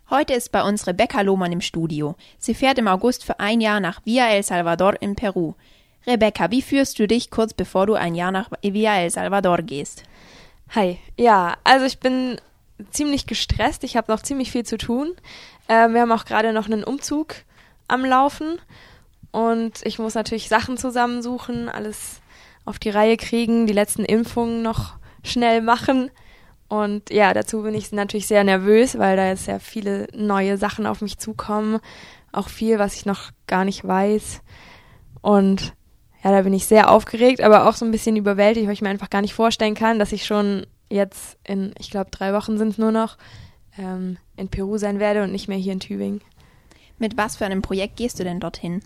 Heute ist bei uns Rebecca Lohmann im Studio. Sie fährt im August für ein Jahr nach Villa El Salvador in Peru. Rebecca, wie fühlst du dich kurz bevor du ein Jahr nach Villa El Salvador gehst? Hi, ja, also ich bin ziemlich gestresst, ich habe noch ziemlich viel zu tun. Wir haben auch gerade noch einen Umzug am Laufen und ich muss natürlich Sachen zusammensuchen, alles auf die Reihe kriegen, die letzten Impfungen noch schnell machen. Und ja, dazu bin ich natürlich sehr nervös, weil da jetzt sehr viele neue Sachen auf mich zukommen. Auch viel, was ich noch gar nicht weiß. Und ja, da bin ich sehr aufgeregt, aber auch so ein bisschen überwältigt, weil ich mir einfach gar nicht vorstellen kann, dass ich schon jetzt ich glaube 3 Wochen sind es nur noch, in Peru sein werde und nicht mehr hier in Tübingen. Mit was für einem Projekt gehst du denn dorthin?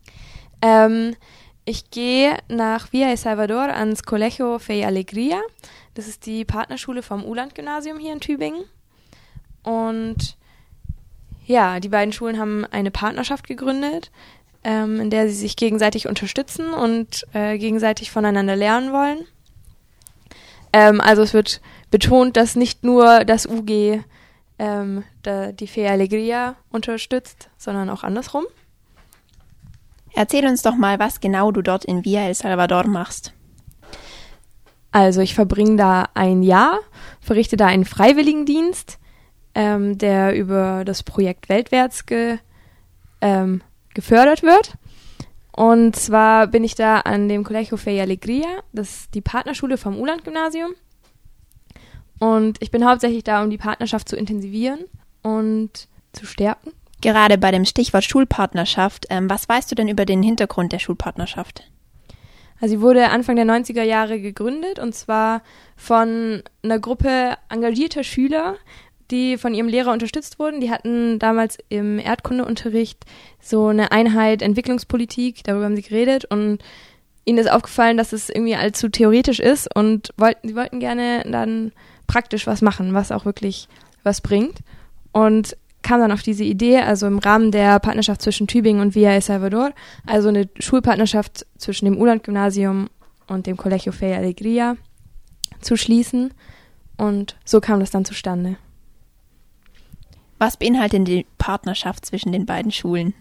Ich gehe nach Villa El Salvador ans Colegio Fe y Alegría. Das ist die Partnerschule vom Uhland-Gymnasium hier in Tübingen. Und ja, die beiden Schulen haben eine Partnerschaft gegründet, in der sie sich gegenseitig unterstützen und gegenseitig voneinander lernen wollen. Also es wird betont, dass nicht nur das UG die Fe y Alegría unterstützt, sondern auch andersrum. Erzähl uns doch mal, was genau du dort in Villa El Salvador machst. Also ich verbringe da ein Jahr, verrichte da einen Freiwilligendienst, der über das Projekt Weltwärts gefördert wird. Und zwar bin ich da an dem Colegio Fe y Alegría, das ist die Partnerschule vom Uhland-Gymnasium. Und ich bin hauptsächlich da, um die Partnerschaft zu intensivieren und zu stärken. Gerade bei dem Stichwort Schulpartnerschaft, was weißt du denn über den Hintergrund der Schulpartnerschaft? Also sie wurde Anfang der 90er Jahre gegründet und zwar von einer Gruppe engagierter Schüler, die von ihrem Lehrer unterstützt wurden. Die hatten damals im Erdkundeunterricht so eine Einheit Entwicklungspolitik, darüber haben sie geredet und ihnen ist aufgefallen, dass es irgendwie allzu theoretisch ist und sie wollten gerne dann praktisch was machen, was auch wirklich was bringt und kam dann auf diese Idee, also im Rahmen der Partnerschaft zwischen Tübingen und Villa El Salvador, also eine Schulpartnerschaft zwischen dem Uhland-Gymnasium und dem Colegio Fe y Alegría zu schließen. Und so kam das dann zustande. Was beinhaltet denn die Partnerschaft zwischen den beiden Schulen?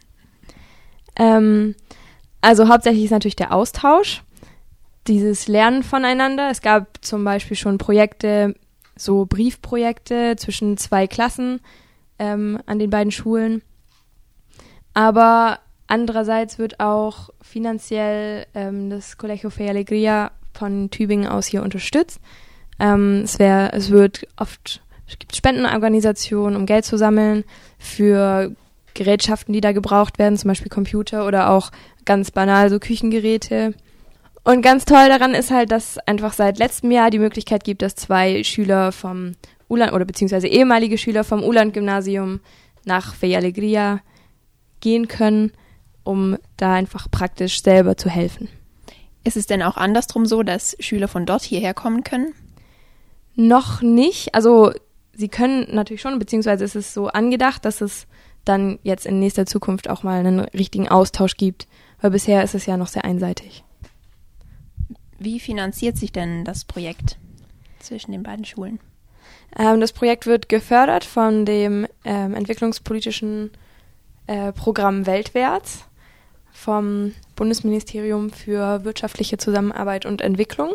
Also hauptsächlich ist natürlich der Austausch, dieses Lernen voneinander. Es gab zum Beispiel schon Projekte, so Briefprojekte zwischen 2 Klassen, an den beiden Schulen. Aber andererseits wird auch finanziell das Colegio Fe y Alegría von Tübingen aus hier unterstützt. Es gibt Spendenorganisationen, um Geld zu sammeln für Gerätschaften, die da gebraucht werden, zum Beispiel Computer oder auch ganz banal so Küchengeräte. Und ganz toll daran ist halt, dass einfach seit letztem Jahr die Möglichkeit gibt, dass 2 Schüler vom Uhland oder beziehungsweise ehemalige Schüler vom Uhland-Gymnasium nach Fe y Alegría gehen können, um da einfach praktisch selber zu helfen. Ist es denn auch andersrum so, dass Schüler von dort hierher kommen können? Noch nicht. Also sie können natürlich schon, beziehungsweise ist es so angedacht, dass es dann jetzt in nächster Zukunft auch mal einen richtigen Austausch gibt, weil bisher ist es ja noch sehr einseitig. Wie finanziert sich denn das Projekt zwischen den beiden Schulen? Das Projekt wird gefördert von dem entwicklungspolitischen Programm Weltwärts vom Bundesministerium für wirtschaftliche Zusammenarbeit und Entwicklung.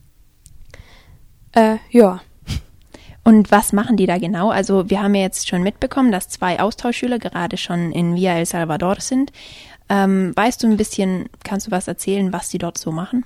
Ja. Und was machen die da genau? Also wir haben ja jetzt schon mitbekommen, dass 2 Austauschschüler gerade schon in Villa El Salvador sind. Weißt du ein bisschen, kannst du was erzählen, was die dort so machen?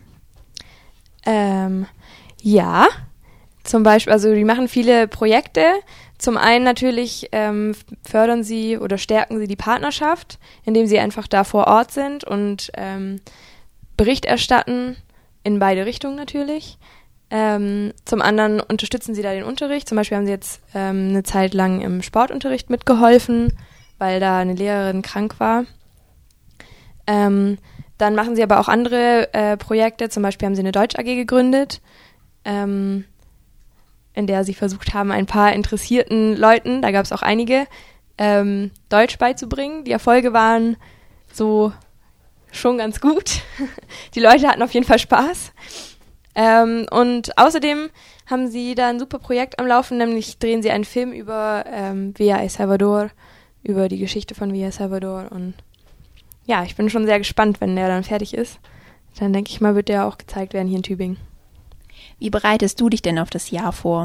Ja. Zum Beispiel, also die machen viele Projekte. Zum einen natürlich fördern sie oder stärken sie die Partnerschaft, indem sie einfach da vor Ort sind und Bericht erstatten, in beide Richtungen natürlich. Zum anderen unterstützen sie da den Unterricht. Zum Beispiel haben sie jetzt eine Zeit lang im Sportunterricht mitgeholfen, weil da eine Lehrerin krank war. Dann machen sie aber auch andere Projekte. Zum Beispiel haben sie eine Deutsch-AG gegründet, in der sie versucht haben, ein paar interessierten Leuten, da gab es auch einige, Deutsch beizubringen. Die Erfolge waren so schon ganz gut. Die Leute hatten auf jeden Fall Spaß. Und außerdem haben sie da ein super Projekt am Laufen, nämlich drehen sie einen Film über Villa El Salvador, über die Geschichte von Villa El Salvador. Und ja, ich bin schon sehr gespannt, wenn der dann fertig ist. Dann denke ich mal, wird der auch gezeigt werden hier in Tübingen. Wie bereitest du dich denn auf das Jahr vor?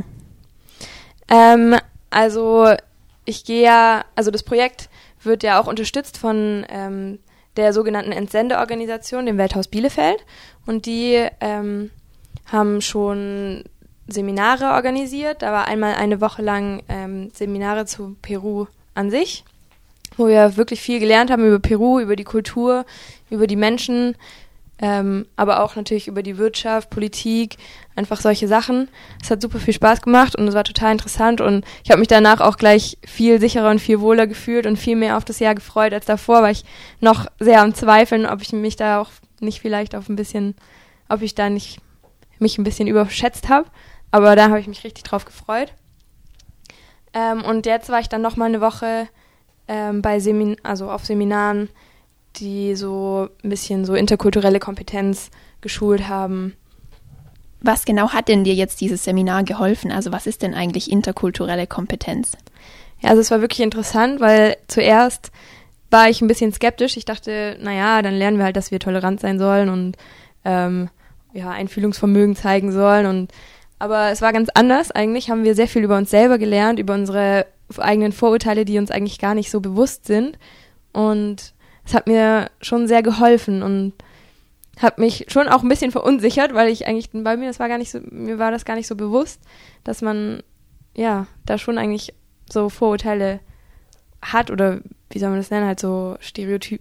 Also das Projekt wird ja auch unterstützt von der sogenannten Entsendeorganisation, dem Welthaus Bielefeld. Und die haben schon Seminare organisiert. Da war einmal eine Woche lang Seminare zu Peru an sich, wo wir wirklich viel gelernt haben über Peru, über die Kultur, über die Menschen, aber auch natürlich über die Wirtschaft, Politik, einfach solche Sachen. Es hat super viel Spaß gemacht und es war total interessant und ich habe mich danach auch gleich viel sicherer und viel wohler gefühlt und viel mehr auf das Jahr gefreut als davor, weil ich noch sehr am Zweifeln, ob ich mich da auch nicht vielleicht ob ich da nicht mich ein bisschen überschätzt habe, aber da habe ich mich richtig drauf gefreut. Und jetzt war ich dann noch mal eine Woche auf Seminaren, die so ein bisschen so interkulturelle Kompetenz geschult haben. Was genau hat denn dir jetzt dieses Seminar geholfen? Also was ist denn eigentlich interkulturelle Kompetenz? Ja, also es war wirklich interessant, weil zuerst war ich ein bisschen skeptisch. Ich dachte, naja, dann lernen wir halt, dass wir tolerant sein sollen und Einfühlungsvermögen zeigen sollen. Aber es war ganz anders. Eigentlich haben wir sehr viel über uns selber gelernt, über unsere eigenen Vorurteile, die uns eigentlich gar nicht so bewusst sind. Und es hat mir schon sehr geholfen und hat mich schon auch ein bisschen verunsichert, weil mir war das gar nicht so bewusst, dass man da schon eigentlich so Vorurteile hat oder wie soll man das nennen, halt so Stereotyp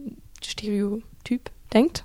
denkt.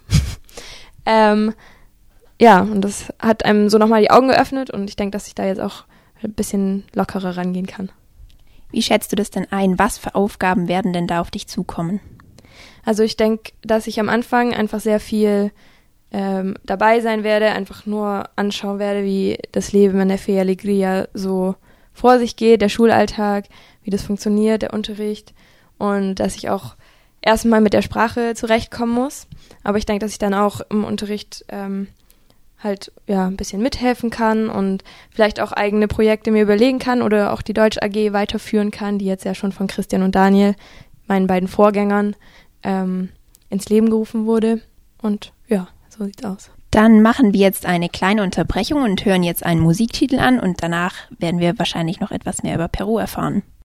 Und das hat einem so nochmal die Augen geöffnet und ich denke, dass ich da jetzt auch ein bisschen lockerer rangehen kann. Wie schätzt du das denn ein? Was für Aufgaben werden denn da auf dich zukommen? Also ich denke, dass ich am Anfang einfach sehr viel dabei sein werde, einfach nur anschauen werde, wie das Leben in der Fe Alegria so vor sich geht, der Schulalltag, wie das funktioniert, der Unterricht und dass ich auch erstmal mit der Sprache zurechtkommen muss. Aber ich denke, dass ich dann auch im Unterricht ein bisschen mithelfen kann und vielleicht auch eigene Projekte mir überlegen kann oder auch die Deutsch AG weiterführen kann, die jetzt ja schon von Christian und Daniel, meinen beiden Vorgängern, ins Leben gerufen wurde. Und ja, so sieht's aus. Dann machen wir jetzt eine kleine Unterbrechung und hören jetzt einen Musiktitel an und danach werden wir wahrscheinlich noch etwas mehr über Peru erfahren.